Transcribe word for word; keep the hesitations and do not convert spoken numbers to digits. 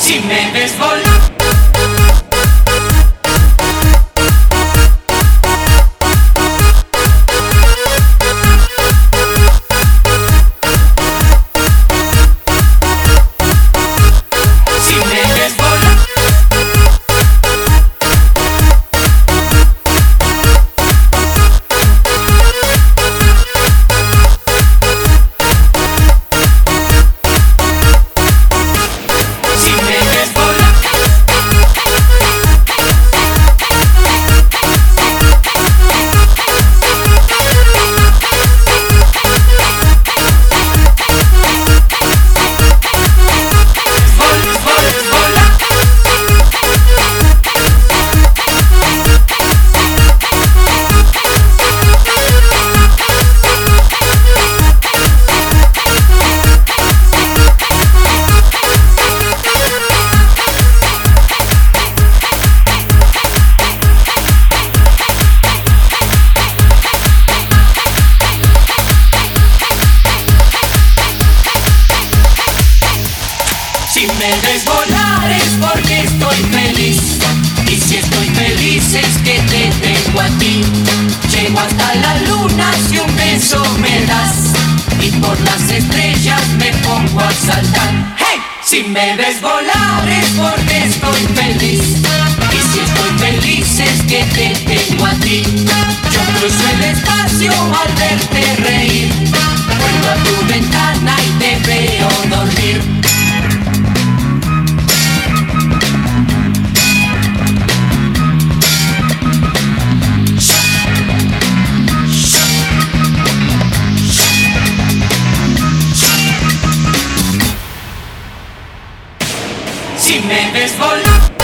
Si me ves volar, si me ves volar, si me ves volar, volar, volar, volar. Si me ves volar es porque estoy feliz. Y si estoy feliz es que te tengo a ti. Llego hasta la luna si un beso me das. Y por las estrellas me pongo a saltar. ¡Hey! Si me ves volar es porque estoy feliz. Y si estoy feliz es que te tengo a ti. Yo cruzo el espacio al verte reír. Vuelvo a tu ventana y te veo dormir. Si me ves volar,